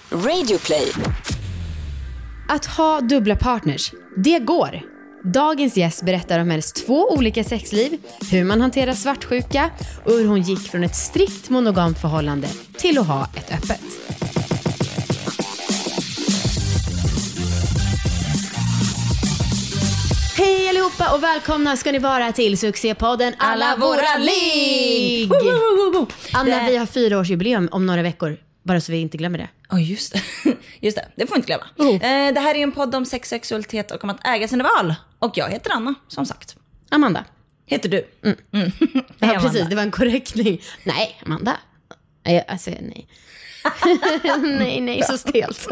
Radioplay. Att ha dubbla partners, det går. Dagens gäst berättar om hennes 2 olika sexliv, hur man hanterar svartsjuka och hur hon gick från ett strikt monogamt förhållande till att ha ett öppet. Hej allihopa och välkomna ska ni vara till succépodden Alla våra ligg! Anna, vi har 4-årsjubileum om några veckor. Bara så vi inte glömmer det. Ja, just det. Det får vi inte glömma. Det här är en podd om sex, sexualitet och om att äga sina val. Och jag heter Anna, som sagt. Amanda. Heter du? Ja, precis. Det var en korrektning. Nej, Amanda. Alltså, nej. nej, så stelt.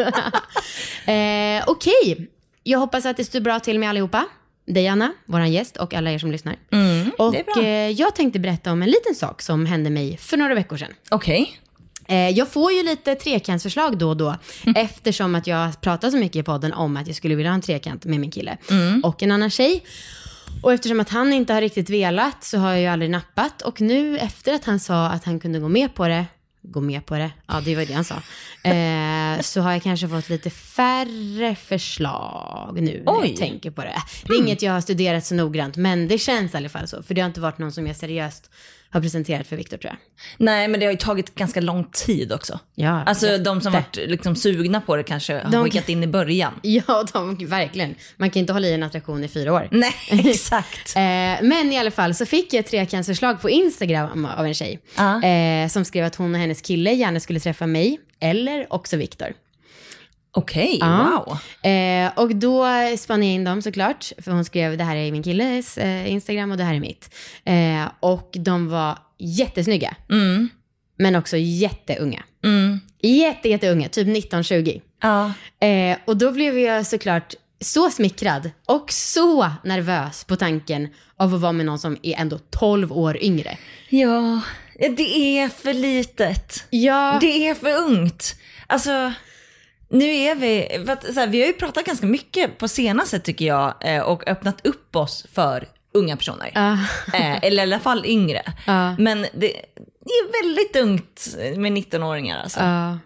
Okej. Jag hoppas att det står bra till med allihopa. Dig, Anna, våran gäst och alla er som lyssnar. Och jag tänkte berätta om en liten sak som hände mig för några veckor sedan. Okej. Jag får ju lite trekantsförslag då och då. Eftersom att jag pratar så mycket i podden om att jag skulle vilja ha en trekant med min kille och en annan tjej. Och eftersom att han inte har riktigt velat så har jag ju aldrig nappat. Och nu efter att han sa att han kunde gå med på det, ja det var det han sa, så har jag kanske fått lite färre förslag nu när jag tänker på det. Det är inget jag har studerat så noggrant, men det känns i alla fall så. För det har inte varit någon som jag seriöst har presenterat för Victor, tror jag. Nej, men det har ju tagit ganska lång tid också. Ja, alltså de som varit liksom sugna på det kanske har skickat in i början. Ja, verkligen. Man kan inte hålla i en attraktion i 4 år. Nej, exakt. Men i alla fall så fick jag ett trekantsförslag på Instagram av en tjej. Som skrev att hon och hennes kille gärna skulle träffa mig eller också Victor. Okej, wow. Och då spann jag in dem såklart. För hon skrev, det här är min killes Instagram och det här är mitt. Och de var jättesnygga. Men också jätteunga. Jätteunga, typ 19-20. Och då blev jag såklart så smickrad och så nervös på tanken av att vara med någon som är ändå 12 år yngre. Ja, det är för litet. Ja. Det är för ungt. Alltså... Nu är vi har ju pratat ganska mycket på senaste tycker jag och öppnat upp oss för unga personer. Eller i alla fall yngre. Men det är väldigt ungt med 19-åringar alltså.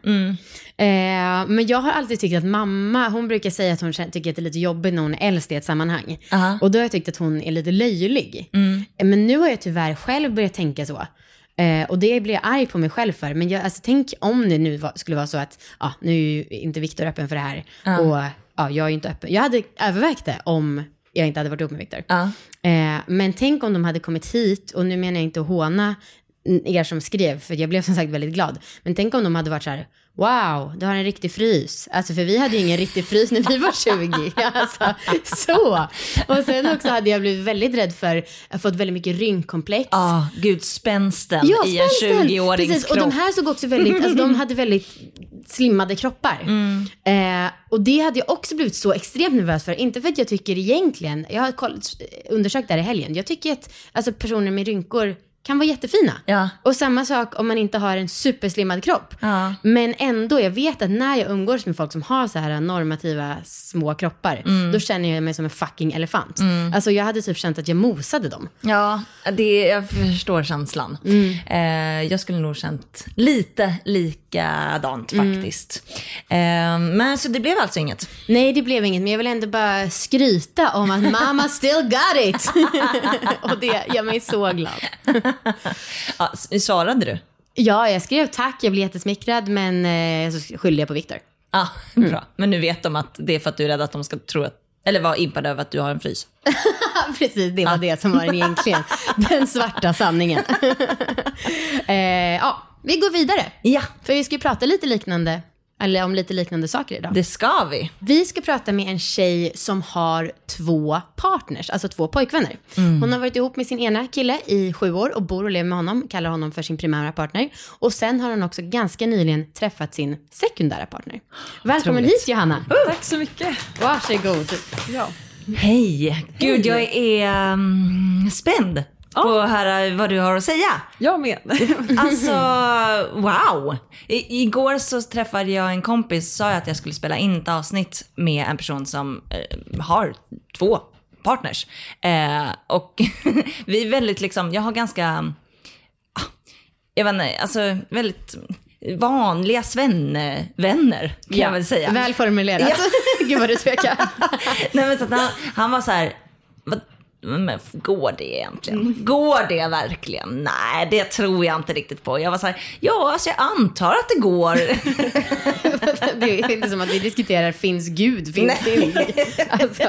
Men jag har alltid tyckt att mamma, hon brukar säga att hon tycker att det är lite jobbigt när hon är äldst i ett sammanhang. Och då har jag tyckt att hon är lite löjlig. Men nu har jag tyvärr själv börjat tänka så. Och det blir jag arg på mig själv för. Men tänk om det nu skulle vara så att nu är ju inte Victor öppen för det här. Och jag är ju inte öppen. Jag hade övervägt det om jag inte hade varit ihop med Victor. Men tänk om de hade kommit hit. Och nu menar jag inte att håna er som skrev, för jag blev som sagt väldigt glad. Men tänk om de hade varit så här: wow, du har en riktig frys. Alltså för vi hade ju ingen riktig frys när vi var 20. Alltså, så. Och sen också hade jag blivit väldigt rädd för, jag har fått väldigt mycket rynkkomplex. Gud, spänsten i en 20-årings precis. kropp. Och de här såg också väldigt, alltså de hade väldigt slimmade kroppar. Och det hade jag också blivit så extremt nervös för. Inte för att jag tycker egentligen, jag har undersökt det här i helgen. Jag tycker att alltså, personer med rynkor kan vara jättefina. Och samma sak om man inte har en superslimmad kropp. Men ändå, jag vet att när jag umgås med folk som har så här normativa små kroppar, då känner jag mig som en fucking elefant. Alltså jag hade typ känt att jag mosade dem. Ja, jag förstår känslan. Jag skulle nog känt lite likadant faktiskt. Men så det blev alltså inget? Nej, det blev inget. Men jag vill ändå bara skryta om att mamma still got it. Och det gör mig så glad. Svarade du? Ja, jag skrev tack, jag blev jättesmickrad, men så skyllde jag på Victor. Bra. Men nu vet de att det är för att du är rädd att de ska tro att, eller vara impade över att du har en frys. Precis, det var det som var den egentligen den svarta sanningen. Vi går vidare. För vi ska ju prata lite liknande, eller om lite liknande saker idag. Det ska vi. Vi ska prata med en tjej som har 2 partners, alltså 2 pojkvänner. Hon har varit ihop med sin ena kille i 7 år och bor och lever med honom, kallar honom för sin primära partner. Och sen har hon också ganska nyligen träffat sin sekundära partner. Välkommen hit, Johanna. Tack så mycket. Varsågod. Ja. Hej. Gud, jag är spänd på att höra vad du har att säga. Jag med. Alltså, wow. Igår så träffade jag en kompis, sa jag att jag skulle spela in ett avsnitt med en person som har 2 partners. Och vi är väldigt liksom, jag har ganska, jag vet inte, alltså väldigt vanliga svennevänner kan jag väl säga. Väl formulerat. Gud vad du tvekar. Nej, men så att han var så här, men går det egentligen? Går det verkligen? Nej, det tror jag inte riktigt på. Jag var så här, ja, alltså jag antar att det går. Det är inte som att vi diskuterar, finns Gud, finns det? Alltså,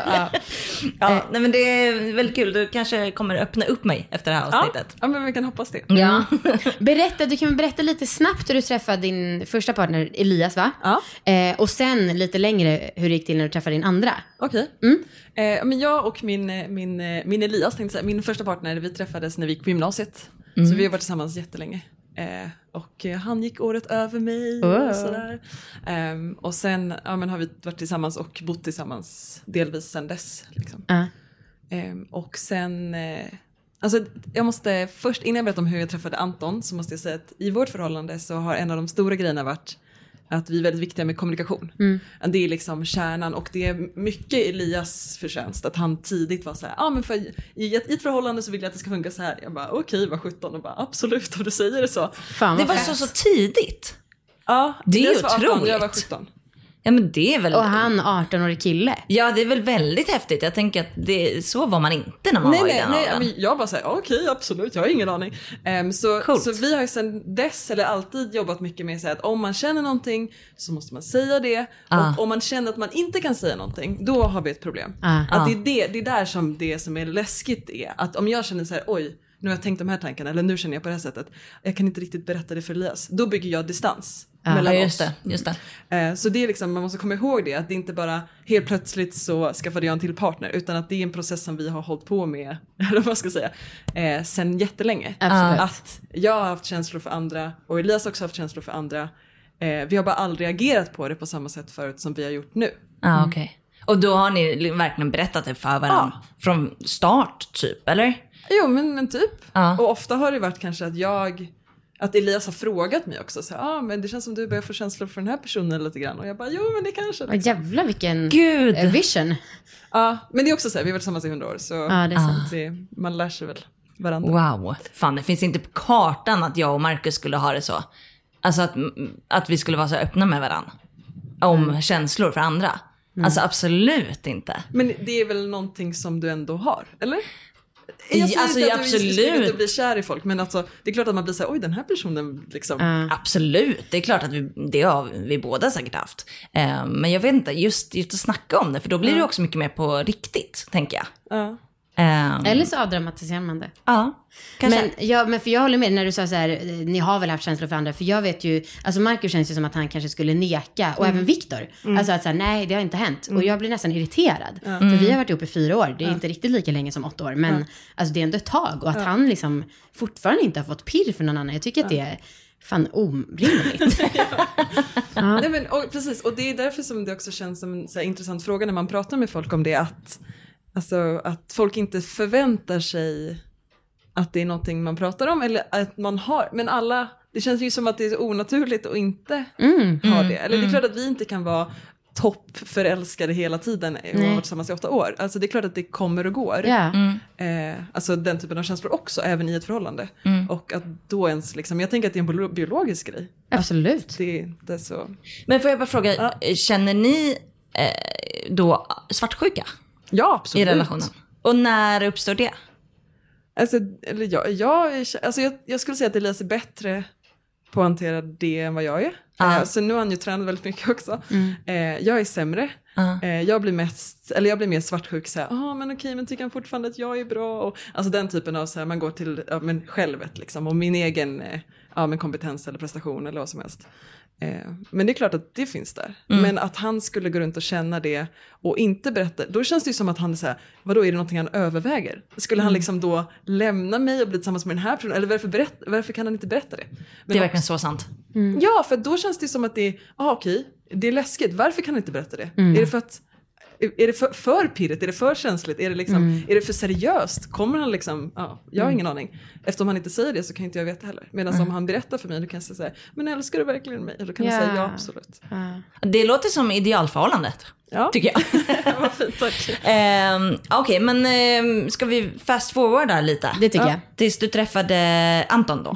nej, men det är väldigt kul. Du kanske kommer öppna upp mig efter det här avsnittet. Ja, men vi kan hoppas det. Ja. Du kan väl berätta lite snabbt hur du träffade din första partner Elias, va? Ja. Och sen lite längre hur det gick till när du träffade din andra. Okej. Men jag och min Elias, tänkte säga, min första partner, vi träffades när vi gick på gymnasiet. Så vi har varit tillsammans jättelänge. Och han gick året över mig och sådär. Och sen har vi varit tillsammans och bott tillsammans delvis sen dess. Liksom. Och sen... Alltså, jag måste först, innan jag berättar om hur jag träffade Anton, så måste jag säga att i vårt förhållande så har en av de stora grejerna varit att vi är väldigt viktiga med kommunikation. Det är liksom kärnan, och det är mycket Elias förtjänst att han tidigt var så här, men för i ett förhållande så vill jag att det ska funka så här. Jag bara okej, var 17 och bara absolut, om du säger det så. Fan, det var så tidigt. Ja, det är ju 18, otroligt. jag var 17. Ja, men det är väl... Och han 18-årig kille. Ja, det är väl väldigt häftigt. Jag tänker att så var man inte när man var i den åldern. Men jag bara säger okej, absolut, jag har ingen aning. Så vi har ju sedan dess alltid jobbat mycket med att om man känner någonting så måste man säga det. Och om man känner att man inte kan säga någonting, då har vi ett problem. Att det är där som det som är läskigt är. Att om jag känner så här, oj, nu har jag tänkt de här tankarna, eller nu känner jag på det här sättet, jag kan inte riktigt berätta det för Elias. Då bygger jag distans mellan oss. Just det. Så det är liksom, man måste komma ihåg det, att det inte bara helt plötsligt så skaffade jag en till partner, utan att det är en process som vi har hållit på med, eller vad man ska säga, sen jättelänge. Att jag har haft känslor för andra, och Elias också haft känslor för andra. Vi har bara aldrig agerat på det på samma sätt förut som vi har gjort nu. Okej. Och då har ni verkligen berättat det för varandra från start typ, eller? Jo, men typ. Och ofta har det varit kanske att Elias har frågat mig också så men det känns som du börjar få känslor för den här personen lite grann, och jag bara, jo men det kanske liksom. Jävlar vilken vision. Ja, men det är också så här, vi har varit tillsammans i 100 år, så det är sant. Man lär sig väl varandra. Wow, fan, det finns inte på kartan att jag och Marcus skulle ha det så. Alltså att vi skulle vara så öppna med varandra om känslor för andra. Alltså absolut inte. Men det är väl någonting som du ändå har, eller? Absolut. Jag inte bli kär i folk, men alltså, det är klart att man blir så här, oj, den här personen liksom. Absolut, det är klart att det har vi båda säkert haft. Men jag vet inte, just att snacka om det, för då blir det också mycket mer på riktigt, tänker jag. Eller så avdramatiserar man det. Ja, kanske. Men för jag håller med när du sa så här, ni har väl haft känslor för andra. För jag vet ju, alltså Marcus känns ju som att han kanske skulle neka. Och även Viktor. Alltså att så här, nej, det har inte hänt. Och jag blir nästan irriterad. För vi har varit ihop i 4 år. Det är inte riktigt lika länge som 8 år. Men alltså det är ändå ett tag. Och att han liksom fortfarande inte har fått pirr för någon annan. Jag tycker att det är fan orimligt. Nej, men, precis, och det är därför som det också känns som en så här intressant fråga när man pratar med folk om det, att folk inte förväntar sig att det är någonting man pratar om, eller att man har, men alla, det känns ju som att det är onaturligt att inte ha det, eller det är klart att vi inte kan vara toppförälskade hela tiden och har varit tillsammans i 8 år. Alltså det är klart att det kommer och går. Alltså den typen av känslor också, även i ett förhållande. Och att då ens liksom, jag tänker att det är en biologisk grej. Absolut. Det är så. Men får jag bara fråga, känner ni då svartsjuka? Ja, absolut. I relationen? Och när uppstår det? Alltså, eller jag skulle säga att Elias är bättre på att hantera det än vad jag är. Så nu har han ju tränat väldigt mycket också. Jag är sämre. Jag blir mer svartsjuk så här, men okej, men tycker han fortfarande att jag är bra, och alltså den typen av så här, man går till självet liksom, och min egen kompetens eller prestation eller vad som helst. Men det är klart att det finns där. Men att han skulle gå runt och känna det och inte berätta, då känns det ju som att han är så här, vadå, är det någonting han överväger? Skulle han liksom då lämna mig och bli tillsammans med den här personen? Eller varför kan han inte berätta det? Men det är verkligen så sant. Ja, för då känns det som att det är, okej, det är läskigt. Varför kan han inte berätta det? Är det för att är det för pirrigt? Är det för känsligt? Är det liksom, är det för seriöst? Kommer han liksom, jag har ingen aning. Eftersom han inte säger det så kan inte jag veta heller. Medan om han berättar för mig, då kan jag säga, men älskar du verkligen mig? Då kan jag säga ja, absolut. Det låter som idealförhållandet, tycker jag. Vad fint, tack. Okej, men ska vi fast forwarda lite? Det tycker jag. Tills du träffade Anton då? Ja.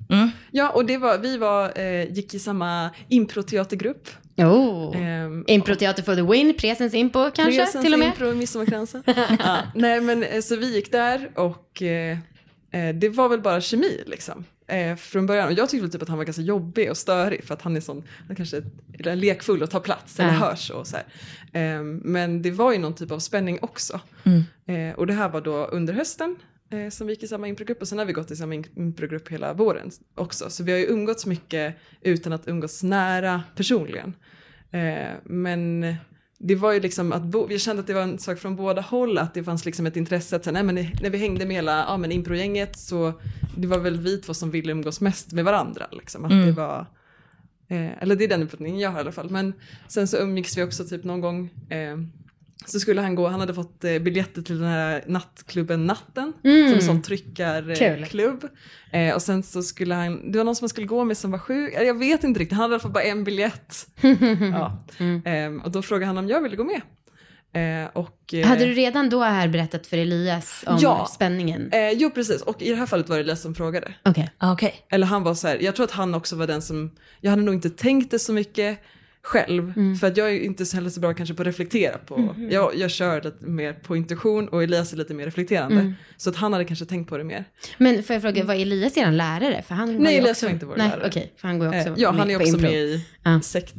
Ja, och gick i samma improteatergrupp. Improteater for the win, Presens Impro kanske till och med. Impro, Midsommarkransen. Nej, men så vi gick där och det var väl bara kemi liksom. Från början, och jag tyckte typ att han var ganska jobbig och störig för att han är sån, kanske lekfull och tar plats eller hörs och så här. Men det var ju någon typ av spänning också. Och det här var då under hösten som vi gick i samma improgrupp, och sen har vi gått i samma improgrupp hela våren också. Så vi har ju umgåtts mycket utan att umgås nära personligen. Men det var ju liksom att jag kände att det var en sak från båda håll, att det fanns liksom ett intresse att men när vi hängde med hela improgänget, så det var väl vi två som ville umgås mest med varandra liksom, att det var eller det är den uppfattningen jag har i alla fall. Men sen så umgicks vi också typ någon gång, så skulle han hade fått biljetter till den här nattklubben Natten, som en sån tryckarklubb. Och sen så skulle det var någon som man skulle gå med som var sjuk. Jag vet inte riktigt, han hade fått bara en biljett. Och då frågade han om jag ville gå med. Hade du redan då här berättat för Elias om spänningen? Jo, precis. Och i det här fallet var det Elias som frågade. Okej. Eller han var så här, jag tror att han också var den som, jag hade nog inte tänkt det så mycket själv, för att jag är inte heller så bra kanske på att reflektera på. Jag kör lite mer på intuition och Elias är lite mer reflekterande. Så att han hade kanske tänkt på det mer. Men får jag fråga, var Elias eran lärare? För han nej, Elias var inte vår lärare. Okej, för han går också han är också med i sekt.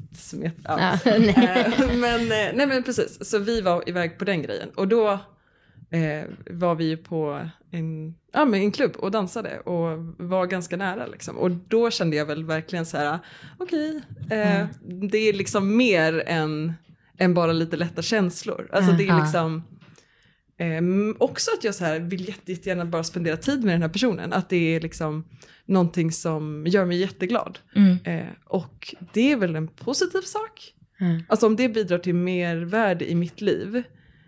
Men precis. Så vi var iväg på den grejen. Och då var vi på en klubb och dansade och var ganska nära liksom. Och då kände jag väl verkligen så här, det är liksom mer än bara lite lätta känslor. Alltså det är liksom också att jag så här vill jättegärna bara spendera tid med den här personen, att det är liksom någonting som gör mig jätteglad. Och det är väl en positiv sak. Alltså om det bidrar till mer värde i mitt liv,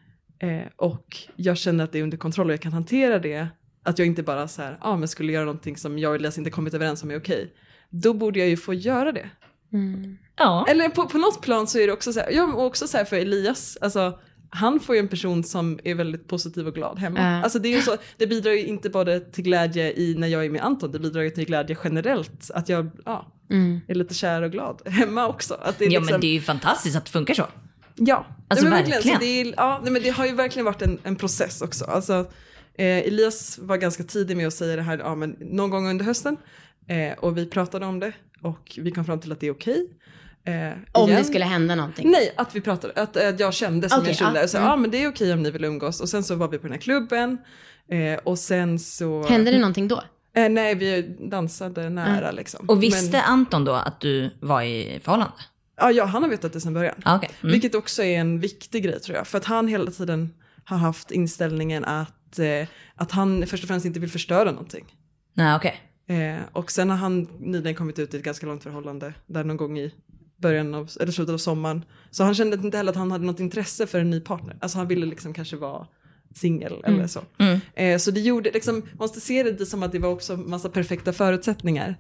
och jag känner att det är under kontroll och jag kan hantera det, att jag inte bara så här, men skulle göra någonting som jag och Elias inte kommit överens om är okej, då borde jag ju få göra det. Eller på något plan så är det också så här, också så här för Elias, alltså han får ju en person som är väldigt positiv och glad hemma. Alltså det är ju så, det bidrar ju inte bara till glädje när jag är med Anton, det bidrar ju till glädje generellt, att jag är lite kär och glad hemma också. Att det är men det är ju fantastiskt att det funkar så. Ja, alltså verkligen. Så men det har ju verkligen varit en process också. Alltså, Elias var ganska tidig med att säga det här men någon gång under hösten. Och vi pratade om det och vi kom fram till att det är okej. Om det skulle hända någonting? Nej, att vi pratade, att jag kände som jag kände. Så, men det är okej om ni vill umgås. Och sen så var vi på den här klubben. Och sen så... Hände det någonting då? Nej, vi dansade nära liksom. Och visste Anton då att du var i förhållande? Ja, han har vetat det sedan början. Vilket också är en viktig grej tror jag. För att han hela tiden har haft inställningen att han först och främst inte vill förstöra någonting. Nej, okej. Och sen har han nyligen kommit ut i ett ganska långt förhållande. Där någon gång i början av, eller slutet av sommaren. Så han kände inte heller att han hade något intresse för en ny partner. Alltså han ville liksom kanske vara singel eller så. Så det gjorde liksom, man måste se det som att det var också massa perfekta förutsättningar.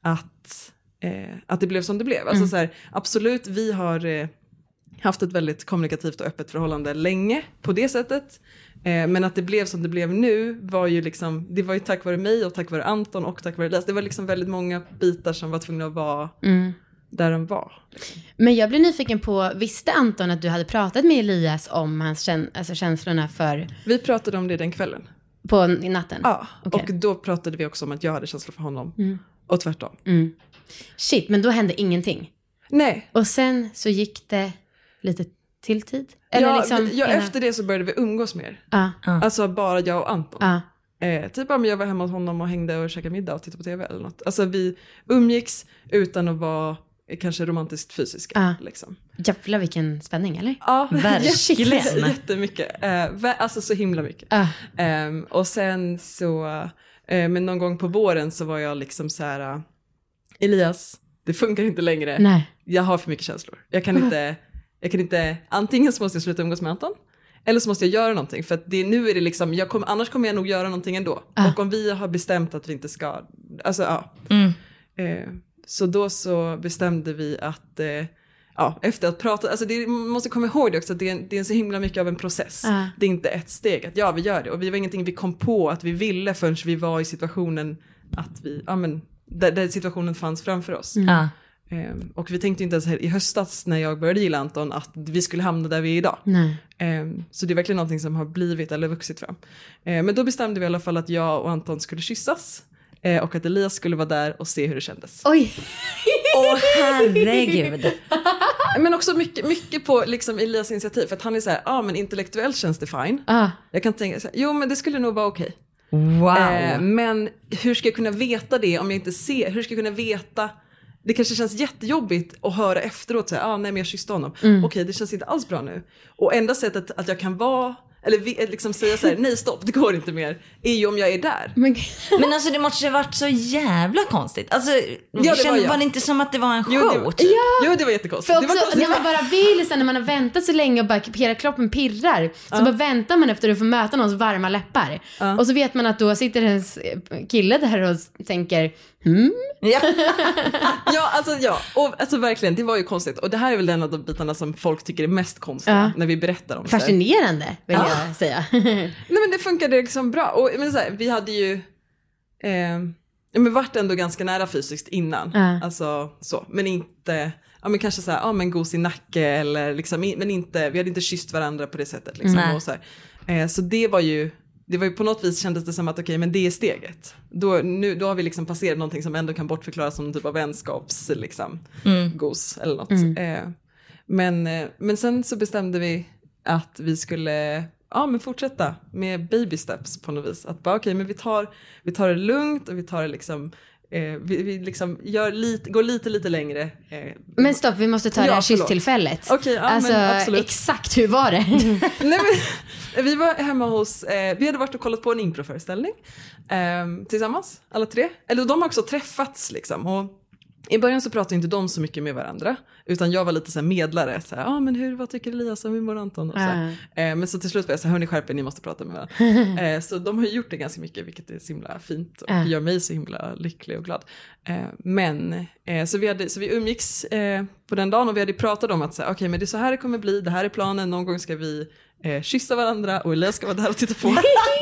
Att det blev som det blev. Alltså så här, absolut, vi har haft ett väldigt kommunikativt och öppet förhållande länge på det sättet. Men att det blev som det blev nu var ju liksom, det var ju tack vare mig och tack vare Anton och tack vare Elias. Det var liksom väldigt många bitar som var tvungna att vara där de var. Liksom. Men jag blev nyfiken på, visste Anton att du hade pratat med Elias om hans känslorna för... Vi pratade om det den kvällen. På natten? Ja, och då pratade vi också om att jag hade känslor för honom. Och tvärtom. Shit, men då hände ingenting? Nej. Och sen så gick det lite till tid? Eller efter det så började vi umgås mer. Alltså bara jag och Anton. Typ om jag var hemma hos honom och hängde och käkade middag och tittade på tv eller något. Alltså vi umgicks utan att vara kanske romantiskt fysiska. Liksom. Jävlar vilken spänning, eller? Ja, verkligen. Jättemycket. Alltså så himla mycket. Och sen så, men någon gång på våren så var jag liksom så här, Elias, det funkar inte längre. Nej. Jag har för mycket känslor. Jag kan inte, antingen så måste jag sluta umgås med Anton. Eller så måste jag göra någonting. För att nu är det liksom, annars kommer jag nog göra någonting ändå. Och om vi har bestämt att vi inte ska, alltså så då så bestämde vi att, efter att prata, alltså man måste komma ihåg det också, att det är så himla mycket av en process. Det är inte ett steg, att vi gör det. Och vi var ingenting vi kom på att vi ville förrän vi var i situationen att vi, där situationen fanns framför oss. Och vi tänkte inte ens i höstas när jag började gilla Anton att vi skulle hamna där vi är idag. Så det är verkligen någonting som har blivit eller vuxit fram. Men då bestämde vi i alla fall att jag och Anton skulle kyssas. Och att Elias skulle vara där och se hur det kändes. Oj! Åh herregud. Men också mycket på liksom Elias initiativ. För att han är så här, men intellektuellt känns det fine. Jag kan tänka så här, jo men det skulle nog vara okej. Wow. Men hur ska jag kunna veta det om jag inte ser? Hur ska jag kunna veta? Det kanske känns jättejobbigt att höra efteråt. Nej men jag kysste honom. Okej, det känns inte alls bra nu. Och enda sättet att jag kan vara... Eller liksom säga så här, nej stopp, det går inte mer. Är ju om jag är där. Men alltså det måste ha varit så jävla konstigt. Alltså, var det inte som att det var en show? Jo, det var jättekonstigt. För också, när man bara vill, sen när man har väntat så länge och bara hela kroppen pirrar. Så bara väntar man efter att få möta någons varma läppar. Och så vet man att då sitter ens kille där och tänker... Och alltså verkligen, det var ju konstigt. Och det här är väl en av de bitarna som folk tycker är mest konstiga när vi berättar om det. Fascinerande, vill jag säga. Nej men det funkade liksom bra. Och men så här, vi hade ju men varit ändå ganska nära fysiskt innan. Alltså så, men inte men kanske så här, men gos i nacke eller liksom, men inte, vi hade inte kysst varandra på det sättet liksom, och så här. Så det var ju på något vis kändes det som att okej, men det är steget. Då har vi liksom passerat någonting som ändå kan bortförklaras som en typ av vänskaps liksom, gos eller något. Men sen så bestämde vi att vi skulle men fortsätta med baby steps på något vis. Att bara okej, men vi tar det lugnt och vi tar det liksom... vi liksom går lite längre. Men stopp, vi måste ta det här kysstillfället. Okej, alltså, men absolut. Exakt, hur var det? Nej, men, vi var hemma hos... vi hade varit och kollat på en improföreställning tillsammans, alla tre. Eller de har också träffats liksom. Och i början så pratade inte de så mycket med varandra. Utan jag var lite så här medlare. Så här, men vad tycker Elias och hur mår Anton? Och så men så till slut var jag så här, hörni skärper, ni måste prata med varandra. Så de har gjort det ganska mycket, vilket är så himla fint. Och gör mig så himla lycklig och glad. Så vi umgicks på den dagen och vi hade pratat om att okej, men det är så här det kommer bli. Det här är planen, någon gång ska vi kyssa varandra och Elias ska vara där och titta på.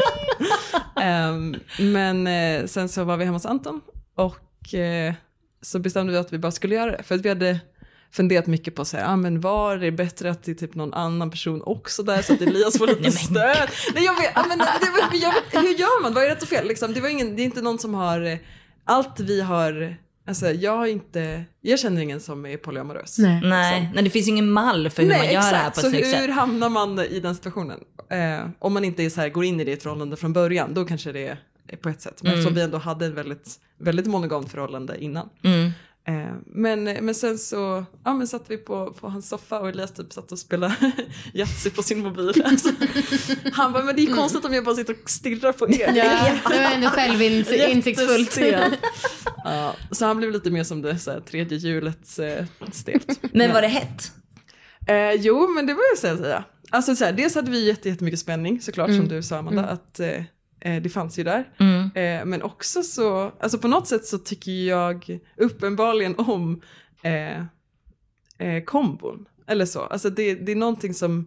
Men sen så var vi hemma hos Anton och... så bestämde vi att vi bara skulle göra det. För att vi hade funderat mycket på att säga, men var det bättre att det är typ någon annan person också där så att Elias får lite stöd? Nej, jag vet, hur gör man? Vad är rätt och fel? Liksom, det är inte någon som har allt vi har... Alltså jag känner ingen som är polyamorös. Nej, det finns ingen mall för hur man gör det här på ett snyggt sätt. Så hur hamnar man i den situationen? Om man inte är så här, går in i det förhållande från början, då kanske det är på ett sätt. Men eftersom vi ändå hade ett väldigt, väldigt monogamt förhållande innan. Men sen så satt vi på hans soffa och Elias typ satt och spelade Yatzy på sin mobil. Alltså, han bara, men det är konstigt om jag bara sitter och stirrar på er. Ja, det var ändå självinsiktsfullt. Så han blev lite mer som det så här, tredje hjulets stelt. Men var det hett? Jo, men det var jag säga. Alltså så här, dels hade vi jättemycket spänning såklart som du sa Amanda, att det fanns ju där. Men också så, alltså på något sätt så tycker jag uppenbarligen om kombon. Eller så. Alltså det är någonting som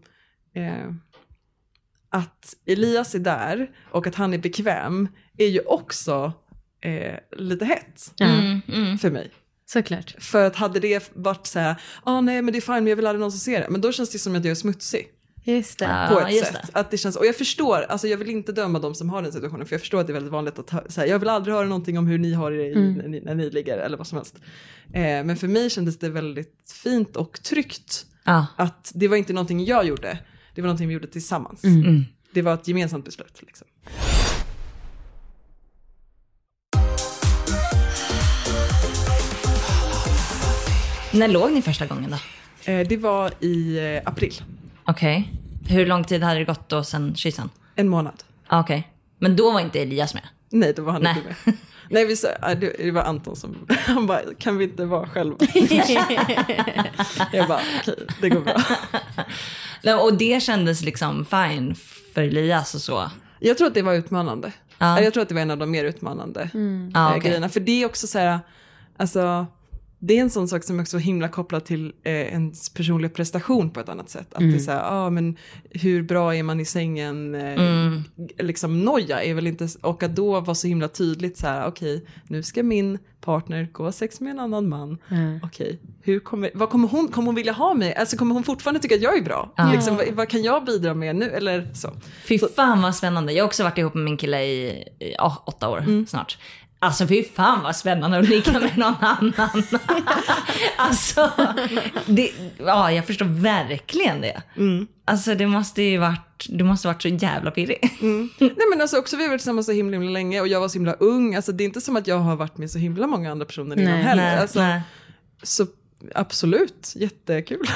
att Elias är där och att han är bekväm är ju också lite hett för mig. Såklart. För att hade det varit så här, nej men det är fine men jag vill aldrig någon som ser det. Men då känns det som att jag är smutsig. Just det. På ett sätt. Att det känns, och jag förstår, alltså jag vill inte döma de som har den situationen. För jag förstår att det är väldigt vanligt att så här, jag vill aldrig höra någonting om hur ni har det när ni ligger eller vad som helst. Men för mig kändes det väldigt fint och tryggt. Att det var inte någonting jag gjorde. Det var någonting vi gjorde tillsammans. Det var ett gemensamt beslut liksom. När låg ni första gången då? Det var i april. Okej. Hur lång tid hade det gått då sen kyssen? 1 månad. Okej. Men då var inte Elias med? Nej, då var han inte med. Nej, det var Anton som... Han bara, kan vi inte vara själva? Jag bara, okej, det går bra. Och det kändes liksom fine för Elias och så? Jag tror att det var utmanande. Jag tror att det var en av de mer utmanande grejerna. För det är också så här... Alltså... det är en sån sak som är också himla kopplad till ens personliga prestation på ett annat sätt. Att det är så här, men hur bra är man i sängen? Liksom noja är väl inte, och att då vara så himla tydligt så här, okej, nu ska min partner gå sex med en annan man. Okej, vad kommer hon vilja ha mig? Alltså kommer hon fortfarande tycka att jag är bra? Liksom, vad kan jag bidra med nu? Eller så. Fy fan vad spännande. Jag har också varit ihop med min kille i 8 år snart. Alltså fy fan vad spännande att ligga med någon annan. Alltså, jag förstår verkligen det. Alltså du måste varit så jävla pirrig. Nej men alltså också vi har varit tillsammans så himla länge och jag var så himla ung. Alltså det är inte som att jag har varit med så himla många andra personer innan heller. Alltså, så absolut, jättekul.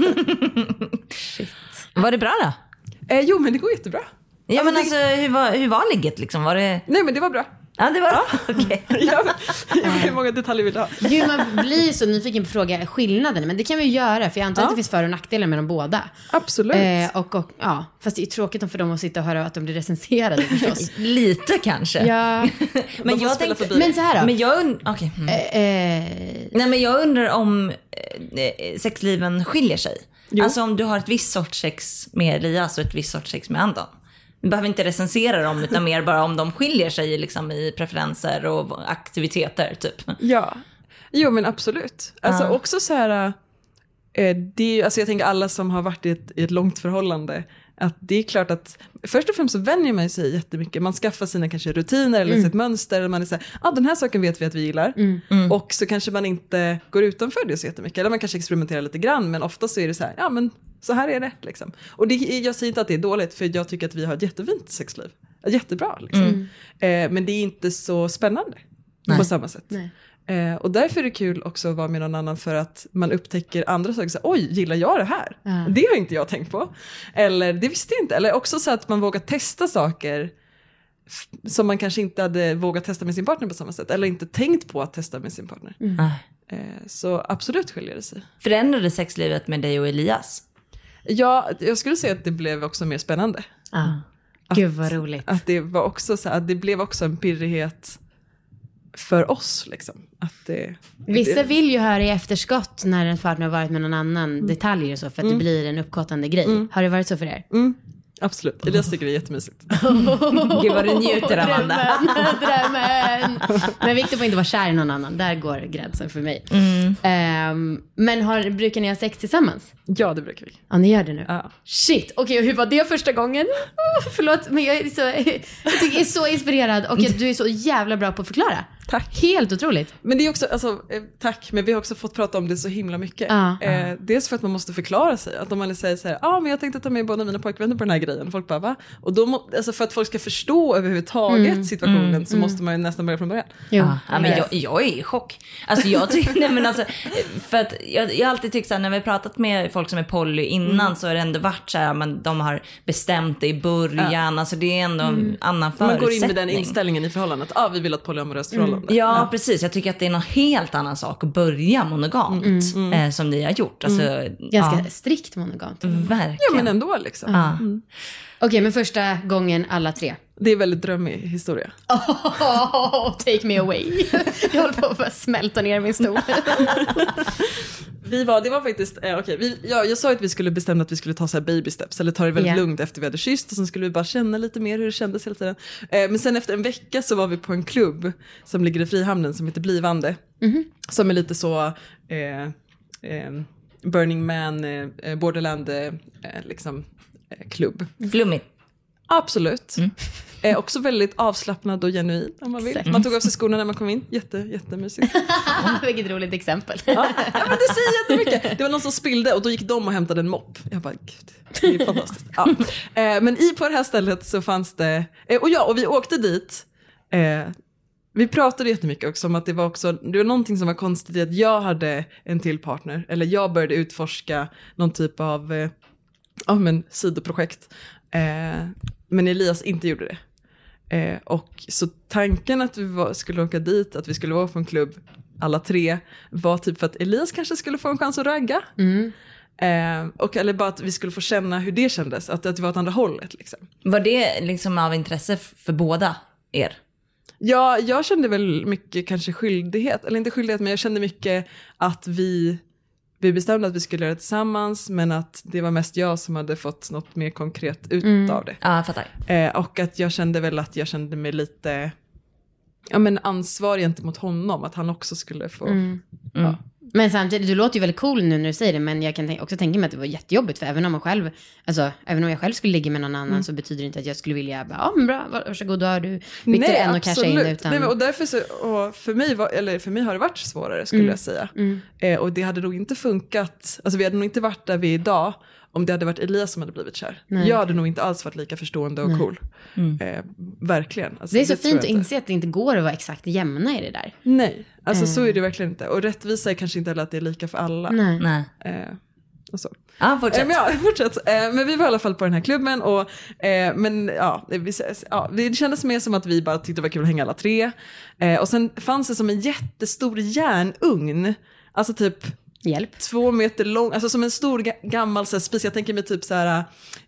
Shit. Var det bra då? Jo men det går jättebra. Ja men alltså hur var ligget liksom? Var det... Nej men det var bra. Ja, det var bra. Okej. Hur många detaljer vill du ha? Gud, man blir så nyfiken på fråga skillnaden. Men det kan vi göra, för jag antar att det finns för- och nackdelar med dem båda. Absolut. Fast det är tråkigt för dem att sitta och höra att de blir recenserade förstås. Lite kanske. Ja. Men jag tänkte, men så här då. Men jag Nej, men jag undrar om sexliven skiljer sig. Jo. Alltså om du har ett visst sorts sex med Elias och ett visst sorts sex med Anton. Vi behöver inte recensera dem utan mer bara om de skiljer sig liksom i preferenser och aktiviteter typ. Ja, jo men absolut. Alltså också så här, alltså jag tänker alla som har varit i ett långt förhållande, att det är klart att först och främst så vänjer man sig jättemycket. Man skaffar sina kanske rutiner eller sitt mönster. Och man är så här, den här saken vet vi att vi gillar. Och så kanske man inte går utanför det så jättemycket. Eller man kanske experimenterar lite grann. Men ofta så är det så här, men så här är det liksom. Och jag säger inte att det är dåligt, för jag tycker att vi har ett jättefint sexliv. Jättebra liksom. Men det är inte så spännande på samma sätt. Nej. Och därför är det kul också att vara med någon annan, för att man upptäcker andra saker. Så, oj, gillar jag det här? Det har inte jag tänkt på. Eller det visste jag inte. Eller också så att man vågar testa saker som man kanske inte hade vågat testa med sin partner på samma sätt. Eller inte tänkt på att testa med sin partner. Så absolut skiljer det sig. Förändrade sexlivet med dig och Elias? Ja, jag skulle säga att det blev också mer spännande. Gud vad roligt. Att det var också så att det blev också en pirrighet för oss liksom. Vissa vill ju höra i efterskott när en partner har varit med någon annan detaljer och så, för att det blir en uppkottande grej. Har det varit så för er? Absolut, Elias tycker det är jättemysigt. Gud vad du njuter, Amanda. Drömmen. Men Victor får inte vara kär i någon annan. Där går gränsen för mig. Men brukar ni ha sex tillsammans? Ja, det brukar vi. Ja, ni gör det nu? Ja. Shit, okej, hur var det första gången? Förlåt, men jag är så inspirerad. Och du är så jävla bra på att förklara. Tack. Helt otroligt. Men det är också, tack, men vi har också fått prata om det så himla mycket. Dels för att man måste förklara sig. Att om man säger så här, men jag tänkte ta med båda mina pojkvänner på den här grejen. Folk bara, va? Och då, alltså för att folk ska förstå överhuvudtaget situationen så måste man ju nästan börja från början. Men jag är i chock. Alltså jag tycker, för att jag har alltid tyckt så här, när vi har pratat med folk som är poly innan så har det ändå varit så här, men de har bestämt det i början. Alltså det är ändå en annan förutsättning. Man går in med den inställningen i förhållandet. Vi vill ha ett polyamoröst förhållande. Ja, precis. Jag tycker att det är någon helt annan sak att börja monogamt som ni har gjort. Alltså, ganska strikt monogamt. Verkligen. Ja, men ändå liksom. Okej, men första gången alla tre. Det är väldigt drömmig historia. Take me away. Jag håller på att smälta ner min stol. Det var faktiskt, jag sa att vi skulle bestämma att vi skulle ta så här baby steps, eller ta det väldigt lugnt efter vi hade kysst, och sen skulle vi bara känna lite mer hur det kändes hela tiden. Men sen efter en vecka så var vi på en klubb som ligger i Frihamnen som heter Blivande, som är lite så Burning Man, Borderland liksom klubb. Flummigt. Absolut. Också väldigt avslappnad och genuin om man vill. Man tog av sig skorna när man kom in. jättemysigt. Vilket roligt exempel. Ja, men det säger jättemycket. Det var någon som spillde och då gick de och hämtade en mopp. Jag bara, gud, det är fantastiskt. Men på det här stället så fanns det, och vi åkte dit. Vi pratade jättemycket också om att det var någonting som var konstigt i att jag hade en till partner. Eller jag började utforska någon typ av sidoprojekt. Men Elias inte gjorde det. Och så tanken att vi skulle åka dit, att vi skulle vara på en klubb alla tre, var typ för att Elias kanske skulle få en chans att ragga. Eller bara att vi skulle få känna hur det kändes, att det var åt andra hållet liksom. Var det liksom av intresse för båda er? Ja, jag kände väl mycket kanske skyldighet, eller inte skyldighet, men jag kände mycket att vi bestämde att vi skulle göra det tillsammans, men att det var mest jag som hade fått något mer konkret ut av det. Ja, jag fattar. Och att jag kände väl att jag kände mig lite ansvar gentemot honom, att han också skulle få... Ja. Men samtidigt, du låter ju väldigt cool nu när du säger det, men jag kan också tänka mig att det var jättejobbigt, för även om jag själv skulle ligga med någon annan så betyder det inte att jag skulle vilja bra, varsågod, då har du mycket än och casha in utan... Nej, och därför så, och för mig har det varit svårare skulle jag säga. Och det hade nog inte funkat, alltså vi hade nog inte varit där vi är idag om det hade varit Elias som hade blivit kär. Nej. Jag hade nog inte alls varit lika förstående och cool. Verkligen. Alltså, det är så fint att inse att det inte går att vara exakt jämna i det där. Nej, alltså så är det verkligen inte. Och rättvisa är kanske inte heller att det är lika för alla. Nej. Och så. Ja, fortsätt. Men vi var i alla fall på den här klubben. Och, det kändes mer som att vi bara tyckte det var kul att hänga alla tre. Och sen fanns det som en jättestor järnugn. Alltså typ... Hjälp. 2 meter lång, alltså som en stor gammal så här, spis. Jag tänker mig typ så här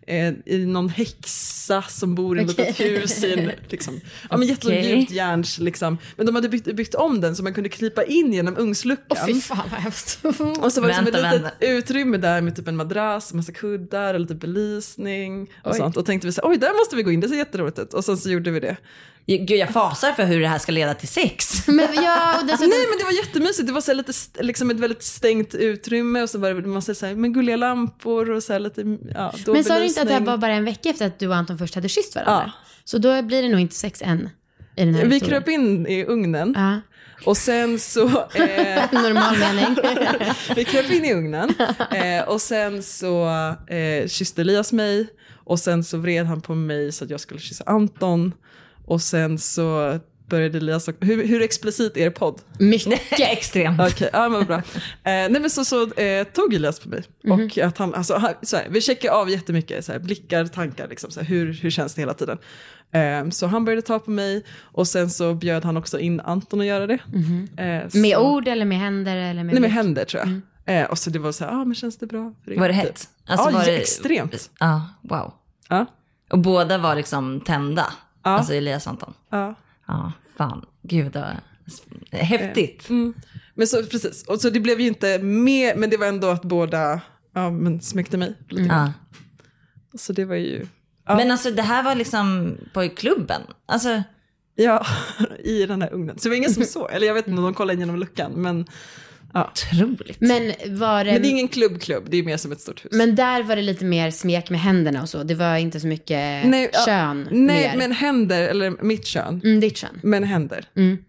i någon häxa som bor i ett litet hus i en liksom, men jättelångt gjutjärns liksom. Men de hade byggt om den så man kunde krypa in genom ugnsluckan. Fy fan vad hemskt. Och så var det som ett litet utrymme där med typ en madrass, massa kuddar och lite belysning och sånt. Och tänkte vi så här, där måste vi gå in, det ser jätteroligt ut. Och sen så gjorde vi det. Gud, jag fasar för hur det här ska leda till sex. Men, Nej, men det var jättemysigt. Det var så här lite liksom ett väldigt stängt utrymme och så var det massa så här, med gulliga lampor och så här lite men sa du inte att det var bara en vecka efter att du och Anton först hade kysst varandra? Ja. Så då blir det nog inte sex än i den här vi kröp in i ugnen. Ja. Och sen så... Normal mening. Vi kröp in i ugnen. Och sen så kysste Elias mig. Och sen så vred han på mig så att jag skulle kyssa Anton. Och sen så började Elias... Hur explicit är det podd? Mycket extremt. Okej, ja men bra. Nej men så tog Elias på mig. Och att han, alltså, så här, vi checkar av jättemycket, så här, blickar, tankar, liksom, så här, hur känns det hela tiden. Så han började ta på mig. Och sen så bjöd han också in Anton att göra det. Med ord eller med händer? Eller med nej, med händer tror jag. Och så det var så här, men känns det bra? Var det hett? Alltså, var det extremt. Wow. Ja. Och båda var liksom tända. Ja. Alltså Elias och Anton. Ja, fan. Gud, det var häftigt. Men så precis. Och så det blev ju inte mer, men det var ändå att båda smekte mig lite. Så det var ju... Ja. Men alltså det här var liksom på klubben. Alltså... Ja, i den här ugnen. Så det var ingen som såg. Eller jag vet inte om de kollade genom luckan, men... Ja. Otroligt. Men det är ingen klubb, det är mer som ett stort hus. Men där var det lite mer smek med händerna och så. Det var inte så mycket kön. Nej, mer. Men händer, eller mitt kön. Ditt kön. Men händer.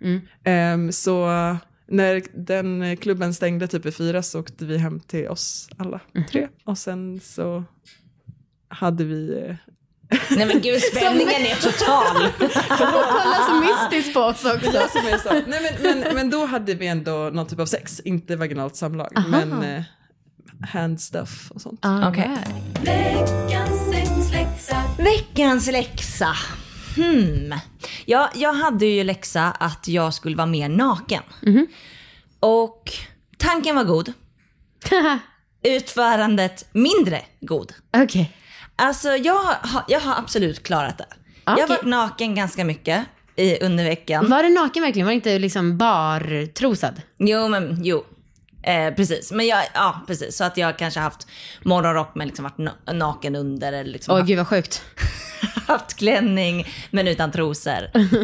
Så när den klubben stängde typ i 4 så åkte vi hem till oss alla 3. Och sen så hade vi... Nej men gud, spänningen är total. Kolla så mystiskt på oss också. Ja, som jag sa. Nej, men då hade vi ändå någon typ av sex. Inte vaginalt samlag. Men hand stuff och sånt. Okay. Veckans läxa. Ja, jag hade ju läxa att jag skulle vara mer naken. Och tanken var god. Utförandet mindre god. Okej. Alltså jag har absolut klarat det. Jag har varit naken ganska mycket under veckan. Var det naken verkligen? Var det inte liksom bartrosad? Jo. Precis. Men precis. Så att jag kanske haft morgonrock men liksom varit naken under. Eller liksom gud vad sjukt. Haft klänning men utan trosor.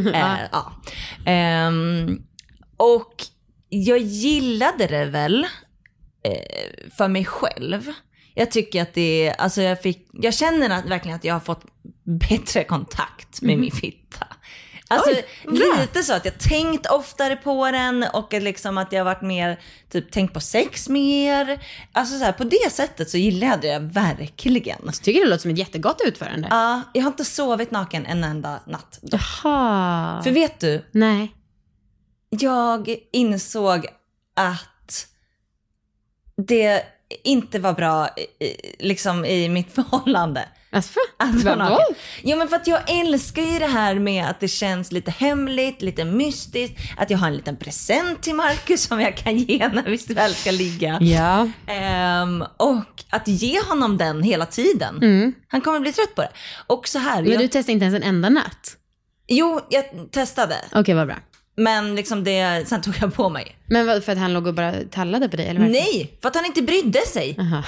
Och jag gillade det väl för mig själv. Jag tycker att det är, alltså jag känner verkligen att jag har fått bättre kontakt med min fitta. Alltså lite så att jag tänkt oftare på den och liksom att jag har varit mer typ tänkt på sex mer. Alltså så här, på det sättet så gillade jag verkligen. Jag tycker det låter som ett jättegott utförande. Ja, jag har inte sovit naken en enda natt. Jaha. För vet du? Nej. Jag insåg att det inte var bra liksom i mitt förhållande. Ja, men för att jag älskar ju det här med att det känns lite hemligt, lite mystiskt, att jag har en liten present till Marcus som jag kan ge när vi väl ska ligga. Ja. Och att ge honom den hela tiden. Han kommer bli trött på det. Och så här. Men du testade inte ens en enda natt? Jo, jag testade. Okej, vad bra. Men liksom sen tog jag på mig. Men vad, för att han låg och bara tallade på dig? Eller varför? Nej, för att han inte brydde sig. Aha.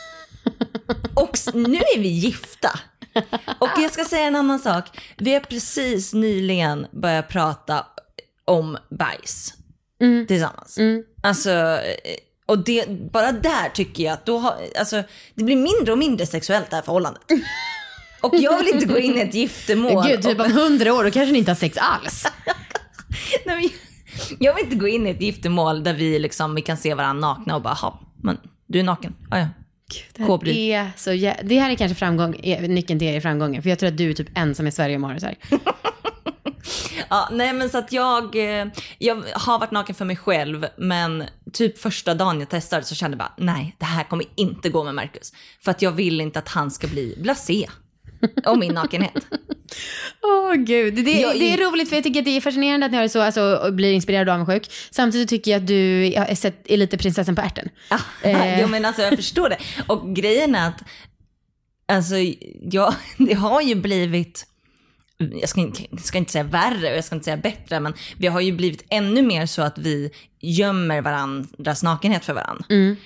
Och nu är vi gifta. Och jag ska säga en annan sak. Vi har precis nyligen börjat prata om bajs tillsammans. Alltså, och det, bara där tycker jag att det blir mindre och mindre sexuellt det här förhållandet. Och jag vill inte gå in i ett giftermål. Gud, typ om 100 år, då kanske ni inte har sex alls. Nej, men jag vill inte gå in i ett giftermål där vi kan se varandra nakna och bara, men du är naken. Ja. Det här är kanske nyckeln till er i framgången. För jag tror att du är typ ensam i Sverige om året så här. Ja, nej, men så att jag har varit naken för mig själv, men typ första dagen jag testade så kände jag bara, nej, det här kommer inte gå med Marcus. För att jag vill inte att han ska bli blasé om min nakenhet. Gud, det är roligt för jag tycker att det är fascinerande att ni har det så, alltså, och blir inspirerad och avundsjuk. Samtidigt tycker jag att du är lite prinsessan på ärten. Jo, men alltså jag förstår det. Och grejen är att alltså, det har ju blivit, jag ska inte säga värre och jag ska inte säga bättre, men vi har ju blivit ännu mer så att vi gömmer varandras nakenhet för varandra.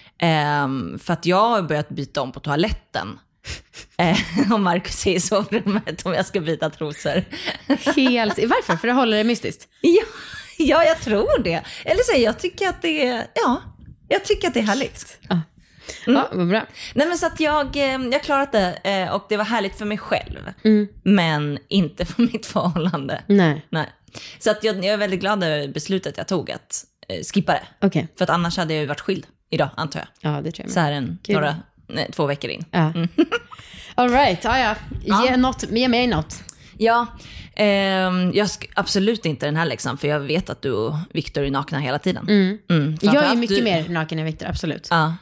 För att jag har börjat byta om på toaletten. Och Marcus är i sovrummet om jag ska byta trosor. Varför? För att hålla det mystiskt? Ja, jag tror det. Eller så jag tycker att det är, jag tycker att det är härligt. Ja, vad bra. Nej, men så att jag klarat det och det var härligt för mig själv. Men inte för mitt förhållande. Nej. Så att jag är väldigt glad över beslutet jag tog att skippa det. Okay. För att annars hade jag ju varit skild idag, antar jag. Ja, det tror jag. Så här 2 veckor in. Ja. All right, ge mig något. Ja, jag absolut inte den här läxan, för jag vet att du och Victor är nakna hela tiden. Jag är mycket mer naken än Victor, absolut. Ja.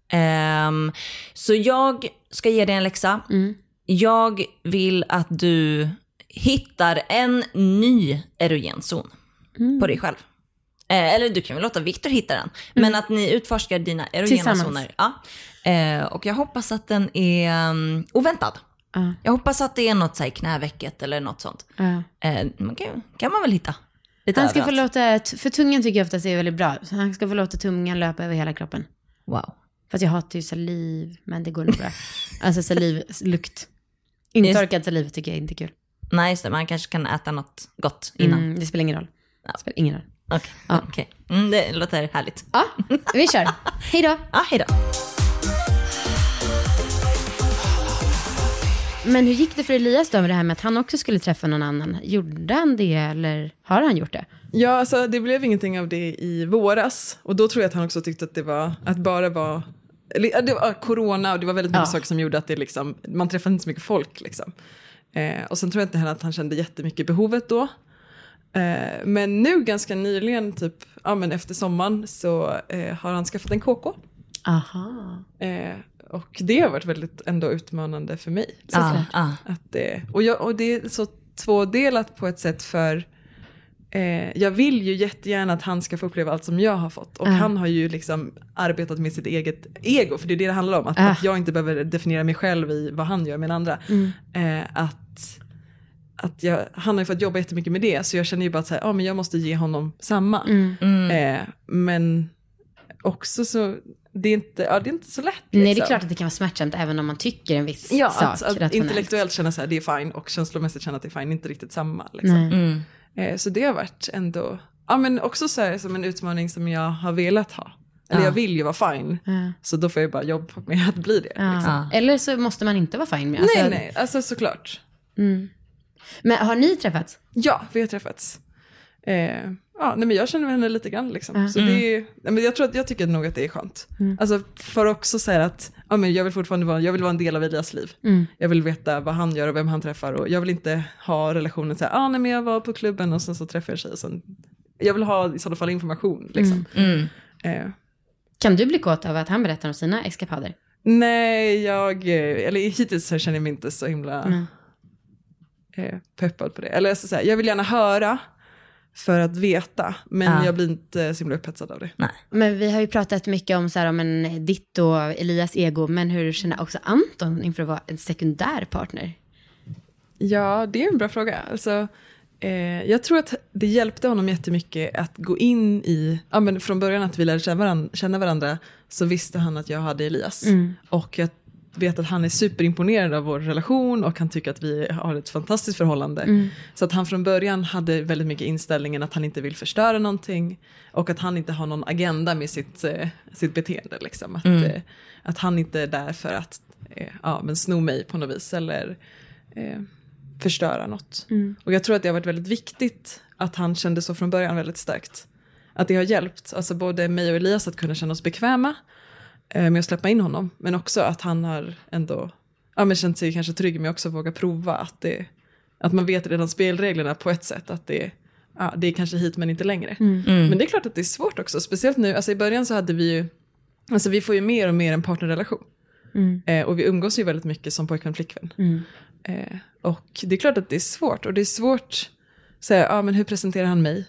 Så jag ska ge dig en läxa. Jag vill att du hittar en ny erogenzon på dig själv. Eller du kan väl låta Victor hitta den. Men att ni utforskar dina erogena zoner. Ja. Och jag hoppas att den är oväntad. Jag hoppas att det är något så här, knävecket eller något sånt. Kan man väl hitta lite han ska överallt. få låta, för tungan tycker jag oftast är väldigt bra. Så han ska få låta tungan löpa över hela kroppen. Wow. Fast jag hatar ju saliv, men det går nog bra. Alltså salivlukt. Intorkad saliv tycker jag inte är kul. Nej, just det, man kanske kan äta något gott innan. Det spelar ingen roll. Det spelar ingen roll. Okej. Det låter härligt. Ja, vi kör. Hej då. Ja, hej då. Men hur gick det för Elias då med det här med att han också skulle träffa någon annan? Gjorde han det eller har han gjort det? Ja, alltså det blev ingenting av det i våras. Och då tror jag att han också tyckte att det var corona och det var väldigt mycket saker som gjorde att det liksom, man träffade inte så mycket folk liksom. Och sen tror jag inte heller att han kände jättemycket behovet då. Men nu ganska nyligen, typ men efter sommaren, så har han skaffat en KK. Aha. Och det har varit väldigt ändå utmanande för mig. Och det är så tvådelat på ett sätt, för jag vill ju jättegärna att han ska få uppleva allt som jag har fått. Och han har ju liksom arbetat med sitt eget ego, för det är det handlar om. Att jag inte behöver definiera mig själv i vad han gör med andra. Han har ju fått jobba jättemycket med det, så jag känner ju bara att men jag måste ge honom samma. Men också så det är inte så lätt. Liksom. Nej, det är klart att det kan vara smärtsamt även om man tycker en viss sak. Att intellektuellt känna så här, det är fine, och känslomässigt känna att det är fine, inte riktigt samma. Liksom. Så det har varit ändå, men också så här, som en utmaning som jag har velat ha. Eller jag vill ju vara fine. Så då får jag bara jobba med att bli det. Liksom. Eller så måste man inte vara fine med. Nej, alltså såklart. Men har ni träffats? Ja, vi har träffats. Men jag känner henne lite grann liksom. Så det är, men jag tycker nog att det är skönt. Alltså för också säga att men jag vill fortfarande jag vill vara en del av Elias liv. Jag vill veta vad han gör och vem han träffar, och jag vill inte ha relationen så här, men jag var på klubben och sen så träffade jag en tjej och sen, jag vill ha i sådana fall information liksom. Kan du bli kåt av att han berättar om sina eskapader? Nej, hittills så känner jag mig inte så himla peppad på det. Eller jag ska säga, jag vill gärna höra för att veta, men jag blir inte så himla upphetsad av det. Nej. Men vi har ju pratat mycket om så här, om ditt och Elias ego, men hur känner också Anton inför att vara en sekundär partner? Ja, det är en bra fråga. Alltså, Jag tror att det hjälpte honom jättemycket att gå in i, men från början att vi lärde känna varandra, så visste han att jag hade Elias. Och jag vet att han är superimponerad av vår relation och han tycker att vi har ett fantastiskt förhållande. Så att han från början hade väldigt mycket inställningen att han inte vill förstöra någonting och att han inte har någon agenda med sitt beteende. Liksom. Att han inte är där för att sno mig på något vis eller förstöra något. Och jag tror att det har varit väldigt viktigt att han kände så från början väldigt starkt. Att det har hjälpt alltså både mig och Elias att kunna känna oss bekväma med att släppa in honom. Men också att han har ändå känt sig kanske trygg med att också våga prova. Att man vet redan spelreglerna på ett sätt. Att det är kanske hit men inte längre. Men det är klart att det är svårt också. Speciellt nu, alltså i början så hade vi ju, alltså vi får ju mer och mer en partnerrelation. Och vi umgås ju väldigt mycket som pojkvän och flickvän. Och det är klart att det är svårt. Och det är svårt att säga, men hur presenterar han mig?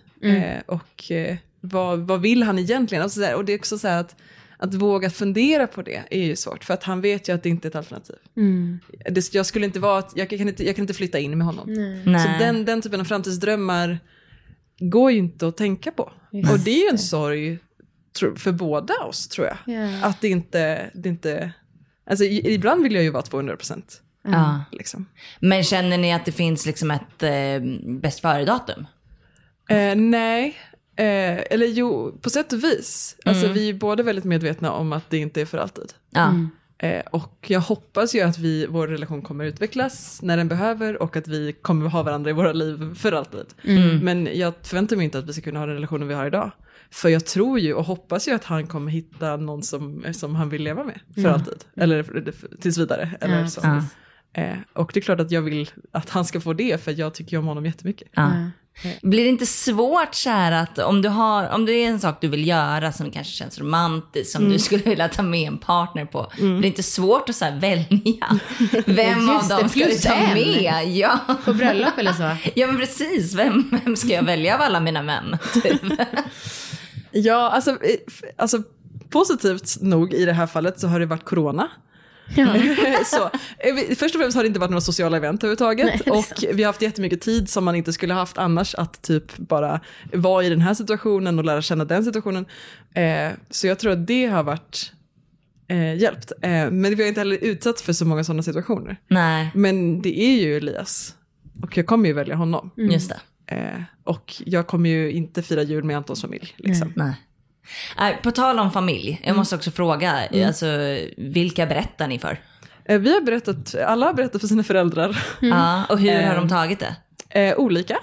Vad vill han egentligen? Och det är också så här att våga fundera på det är ju svårt. För att han vet ju att det inte är ett alternativ. Jag skulle inte vara, jag kan inte flytta in med honom. Så den typen av framtidsdrömmar går ju inte att tänka på. Och det är ju en sorg för båda oss, tror jag. Att det inte alltså ibland vill jag ju vara 200%. Liksom. Men känner ni att det finns liksom ett bäst före-datum? Nej. Eller jo, på sätt och vis. Alltså vi är båda väldigt medvetna om att det inte är för alltid. Och jag hoppas ju att vår relation kommer utvecklas när den behöver och att vi kommer ha varandra i våra liv för alltid. Men jag förväntar mig inte att vi ska kunna ha den relationen vi har idag. För jag tror ju och hoppas ju att han kommer hitta någon som han vill leva med för alltid. Eller tills vidare. Eller så. Och det är klart att jag vill att han ska få det, för jag tycker om honom jättemycket. Blir det inte svårt så här att om det är en sak du vill göra som kanske känns romantiskt, som du skulle vilja ta med en partner på, blir det inte svårt att så här välja vem av dem ska du ta med? Ja. På bröllop eller så? Ja, men precis, vem ska jag välja av alla mina män? Typ. Ja, alltså positivt nog i det här fallet så har det varit corona. Så, först och främst har det inte varit några sociala event överhuvudtaget. Och vi har haft jättemycket tid som man inte skulle ha haft annars, att typ bara vara i den här situationen och lära känna den situationen. Så jag tror att det har varit hjälpt. Men vi har inte heller utsatt för så många sådana situationer. Nej. Men det är ju Elias. Och jag kommer ju välja honom. Just det. Och jag kommer ju inte fira jul med Antons familj. Liksom. Nej. På tal om familj, jag måste också fråga, alltså, vilka berättar ni för? Alla har berättat för sina föräldrar. Och hur har de tagit det? Olika.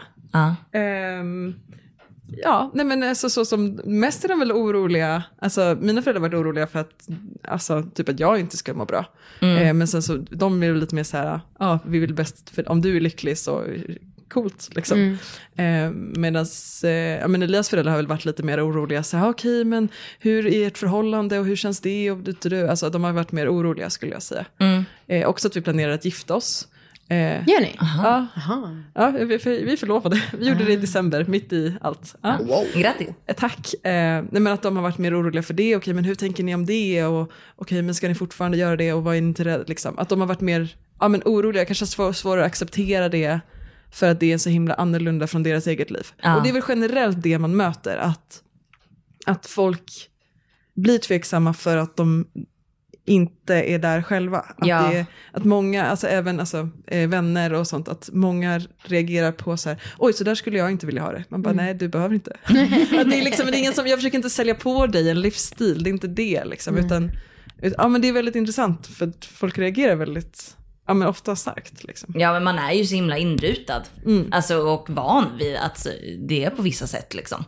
Nej men alltså, så som mest är de väl oroliga. Alltså mina föräldrar har varit oroliga för att typ att jag inte ska må bra. Men sen så de är lite mer så här, vi vill bäst för om du är lycklig så coolt liksom. Medan Elias föräldrar har väl varit lite mer oroliga, så okej, men hur är ert förhållande och hur känns det, och alltså de har varit mer oroliga, skulle jag säga. Också att vi planerar att gifta oss. Gör ni? Ja, vi förlovade. Vi gjorde det i december, mitt i allt. Wow. Grattis. Tack. Men att de har varit mer oroliga för det. Okej, men hur tänker ni om det? Och okej, men ska ni fortfarande göra det? Och vad är ni inte rädd? Liksom. Att de har varit mer oroliga. Kanske svårare att acceptera det. För att det är så himla annorlunda från deras eget liv. Och det är väl generellt det man möter. Att folk blir tveksamma för att de inte är där själva. Att många, även vänner och sånt, att många reagerar på så här: oj, så där skulle jag inte vilja ha det. Man bara, nej, du behöver inte. Att det är liksom, det är ingen som, jag försöker inte sälja på dig en livsstil, det är inte det liksom, utan men det är väldigt intressant för att folk reagerar väldigt ofta starkt liksom. Ja, men man är ju så himla inrutad. Och van vid att det är på vissa sätt liksom.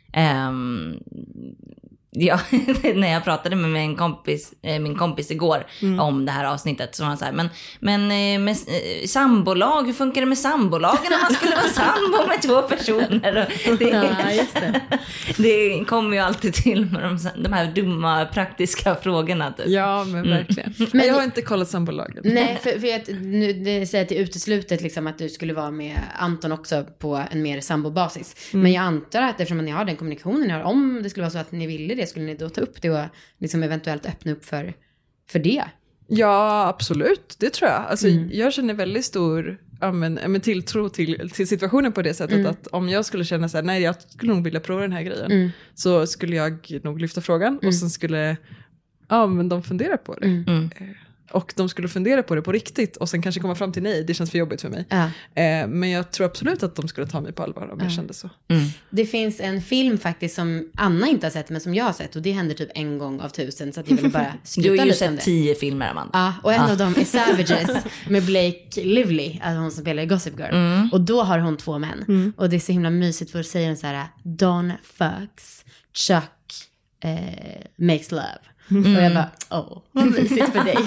Ja, när jag pratade med min kompis igår om det här avsnittet, så var han så här, men med sambolag, hur funkar det med sambolagen när man skulle vara sambo med 2 personer? Just det. Det kommer ju alltid till med de här dumma praktiska frågorna. Typ. Ja, men verkligen. Men jag har inte kollat sambolagen. Nej, för att nu det säger att det är uteslutet liksom, att du skulle vara med Anton också på en mer sambobasis. Men jag antar att eftersom ni har den kommunikationen ni har, om det skulle vara så att ni ville det, skulle ni då ta upp det och liksom eventuellt öppna upp för det? Ja, absolut. Det tror jag. Jag känner väldigt stor tilltro till situationen på det sättet att om jag skulle känna så här, nej jag skulle nog vilja prova den här grejen, så skulle jag nog lyfta frågan och sen skulle men de fundera på det. Och de skulle fundera på det på riktigt och sen kanske komma fram till nej, det känns för jobbigt för mig. Men jag tror absolut att de skulle ta mig på allvar om jag kände så. Det finns en film faktiskt som Anna inte har sett men som jag har sett, och det händer typ en gång av 1000, så att jag vill bara skryta lite. Du har ju sett 10 filmer, Amanda. Ja, och en av dem är Savages med Blake Lively, alltså hon som spelar i Gossip Girl. Och då har hon 2 män. Och det är så himla mysigt, för att säga den så här: Don fucks, Chuck makes love. Och jag bara, vad mysigt för dig.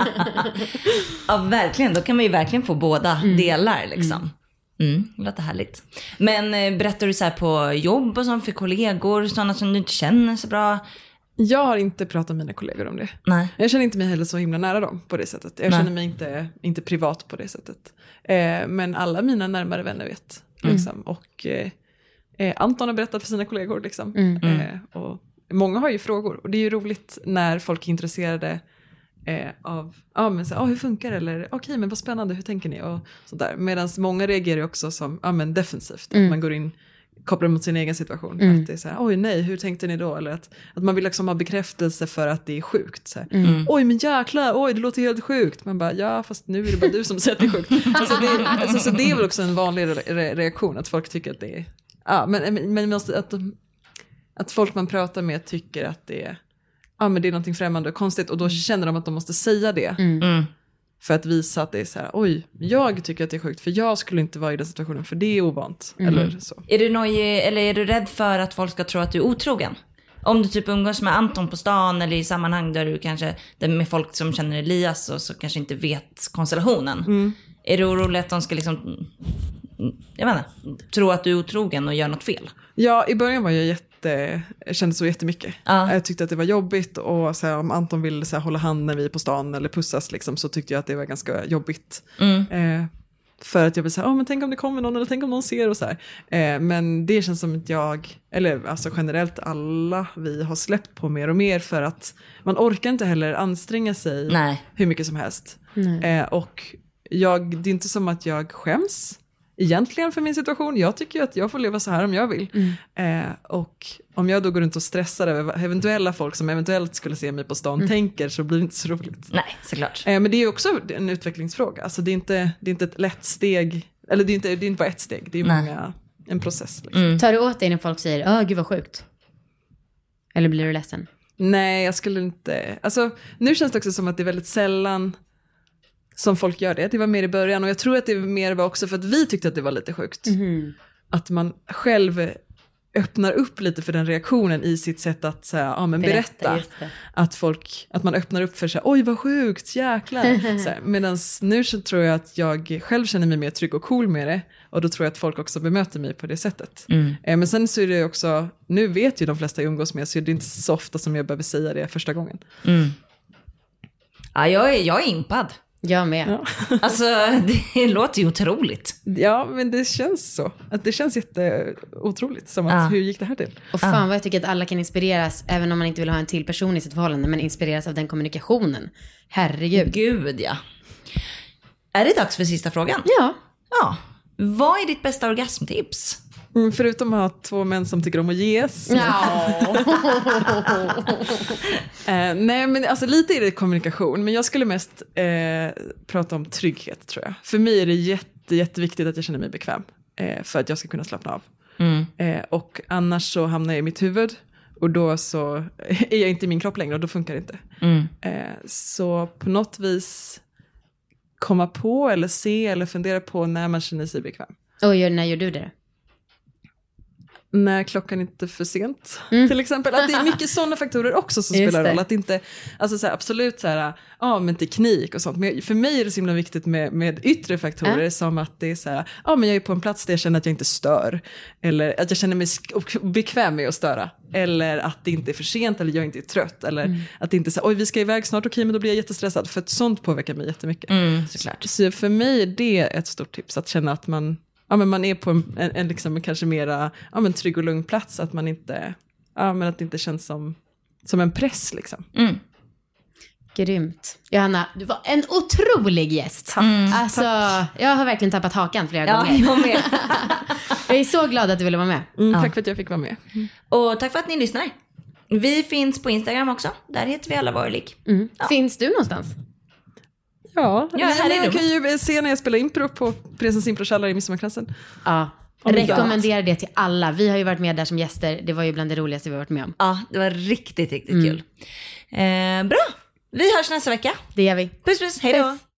Ja, verkligen. Då kan man ju verkligen få båda delar liksom. Det låter härligt. Men berättar du så här på jobb och sånt för kollegor, sådana som du inte känner så bra? Jag har inte pratat med mina kollegor om det. Nej. Jag känner inte mig heller så himla nära dem på det sättet. Jag känner mig inte privat på det sättet. Men alla mina närmare vänner vet. Liksom. Och Anton har berättat för sina kollegor. Liksom. Och många har ju frågor. Och det är ju roligt när folk är intresserade av hur funkar det? Eller okej, men vad spännande, hur tänker ni? Och sådär. Medan många reagerar också som defensivt. Att man går in, kopplar mot sin egen situation. Att det är så här, oj nej, hur tänkte ni då? Eller att man vill liksom ha bekräftelse för att det är sjukt. Så här, oj men jäklar, oj det låter helt sjukt. Man bara, ja fast nu är det bara du som säger att det är sjukt. Så det är väl också en vanlig reaktion. Att folk tycker att det är... Ja, men att folk man pratar med tycker att det är... men det är någonting främmande och konstigt. Och då känner de att de måste säga det. För att visa att det är så här, oj, jag tycker att det är sjukt. För jag skulle inte vara i den situationen, för det är ovant. Eller så. Är du nojig, eller är du rädd för att folk ska tro att du är otrogen? Om du typ umgås med Anton på stan eller i sammanhang där du kanske, där med folk som känner Elias och så kanske inte vet konstellationen. Är du orolig att de ska liksom, jag vet inte, tro att du är otrogen och gör något fel? Ja, i början var jag kände så jättemycket. Jag tyckte att det var jobbigt, och så här, om Anton ville så här, hålla hand när vi är på stan eller pussas liksom, så tyckte jag att det var ganska jobbigt. För att jag vill säga, men tänk om det kommer någon, eller tänk om någon ser och så här. Men det känns som att alltså generellt alla vi har släppt på mer och mer, för att man orkar inte heller anstränga sig hur mycket som helst. Och det är inte som att jag skäms egentligen för min situation. Jag tycker att jag får leva så här om jag vill. Och om jag då går runt och stressar över eventuella folk som eventuellt skulle se mig på stan tänker, så blir det inte så roligt. Nej, såklart. Men det är också en utvecklingsfråga. Alltså det är inte ett lätt steg. Eller det är inte bara ett steg. Det är en process. Liksom. Tar du åt dig när folk säger, gud vad sjukt? Eller blir du ledsen? Nej, jag skulle inte. Alltså, nu känns det också som att det är väldigt sällan som folk gör det. Det var mer i början, och jag tror att det mer var också för att vi tyckte att det var lite sjukt. Att man själv öppnar upp lite för den reaktionen i sitt sätt att berätta. Att man öppnar upp för så här, oj vad sjukt, jäklar. Medan nu så tror jag att jag själv känner mig mer trygg och cool med det. Och då tror jag att folk också bemöter mig på det sättet. Men sen så är det också, nu vet ju de flesta jag umgås med, så är det inte så ofta som jag behöver säga det första gången. Ja, jag är impad. Jag med. Ja. Alltså, det låter ju otroligt. Ja, men det känns så. Att det känns jätteotroligt. Som att, hur gick det här till? Och fan vad jag tycker att alla kan inspireras, även om man inte vill ha en till person i sitt förhållande, men inspireras av den kommunikationen. Herregud. Gud, ja. Är det dags för sista frågan? Ja. Vad är ditt bästa orgasmtips? Förutom att ha 2 män som tycker om att ges. Nej, men alltså lite är det kommunikation. Men jag skulle mest prata om trygghet, tror jag. För mig är det jätteviktigt att jag känner mig bekväm. För att jag ska kunna slappna av. Och annars så hamnar jag i mitt huvud. Och då så är jag inte i min kropp längre, och då funkar det inte. Så på något vis komma på eller se eller fundera på när man känner sig bekväm. Och när gör du det? När klockan inte är för sent, till exempel. Att det är mycket sådana faktorer också som spelar roll. Att inte, alltså så här, absolut så här, men teknik och sånt. Men för mig är det så himla viktigt med yttre faktorer, som att det är så här, men jag är på en plats där jag känner att jag inte stör. Eller att jag känner mig bekväm med att störa. Eller att det inte är för sent, eller jag inte är trött. Eller att det inte är så här, oj vi ska iväg snart, okej, men då blir jag jättestressad. För att sånt påverkar mig jättemycket. Såklart. Så för mig är det ett stort tips, att känna att man är på en liksom kanske mera trygg och lugn plats, att man inte att det inte känns som en press liksom. Grymt. Johanna, du var en otrolig gäst. Alltså, jag har verkligen tappat hakan flera gånger. Jag med. Jag är så glad att du ville vara med. Tack för att jag fick vara med. Och tack för att ni lyssnar. Vi finns på Instagram också. Där heter vi Alla Varlig. Finns du någonstans? Ja, här är jag kan ju se när jag spelar impro på Presens improkällare i Midsommarklassen. Ja, rekommenderar det till alla. Vi har ju varit med där som gäster. Det var ju bland det roligaste vi har varit med om. Ja, det var riktigt kul. Bra, vi hörs nästa vecka. Det gör vi. Puss puss, hej då.